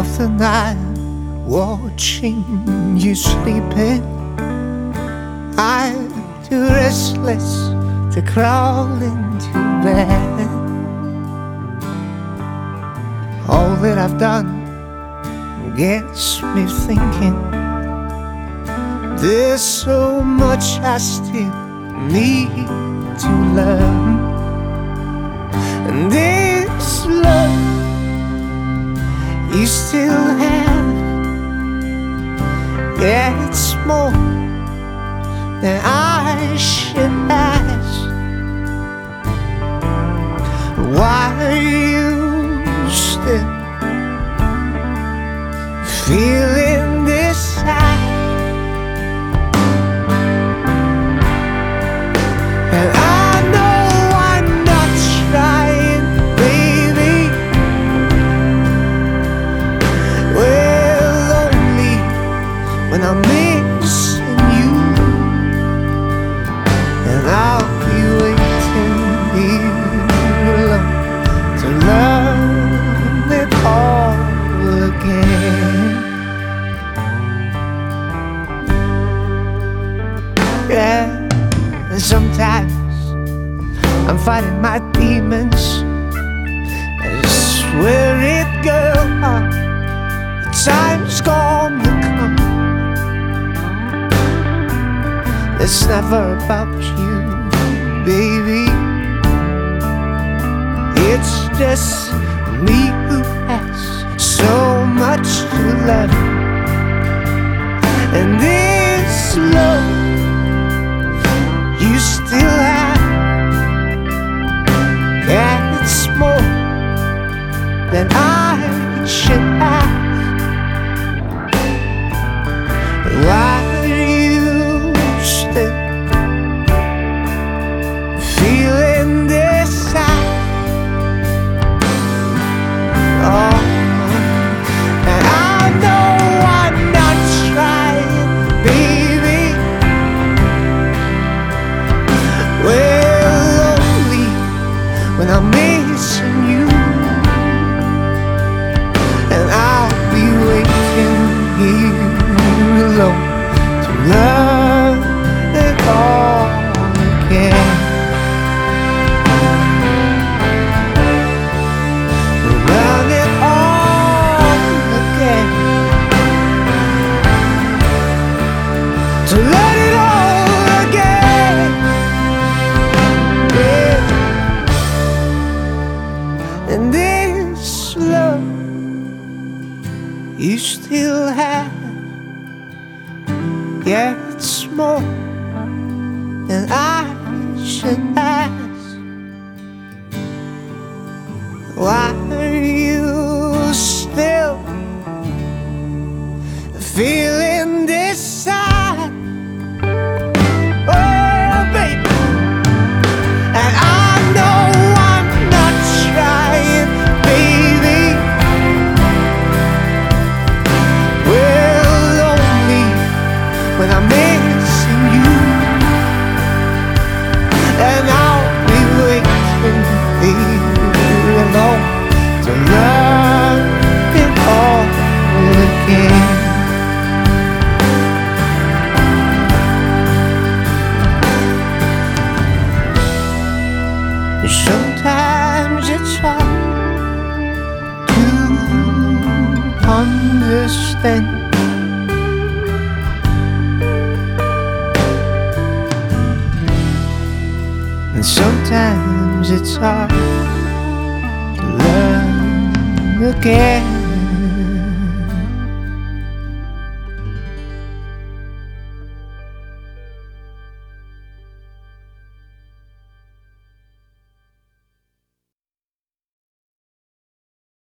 of the night, watching you sleeping. I'm too restless to crawl into bed. All that I've done gets me thinking. There's so much I still need to learn. And this love you still have, yeah, it's more than I should ask. Why are you still feeling this sad? And I know I'm not trying, baby. Well, only when I'm missing you, and I'll be waiting here alone to learn it all again. Yeah. And sometimes I'm fighting my demons. I swear it, girl, the time's gonna come. It's never about you, baby. It's just me who has so much to love. And this love you still have, yeah, it's more than I should have. Why are you still feeling this sad? Oh, and I know I'm not trying, baby. Well, only when I'm missing you, and I'll be waiting here alone to learn it all again. Learn it all again. To learn it all again. And this love you still have, yeah, it's more than I should ask. Why are you still feeling this sad? Oh, baby. And I know I'm not trying, baby. Well, only when I'm missing you, and I'll be waiting here alone to learn it all again. Sometimes it's hard to understand. And sometimes it's hard to learn again.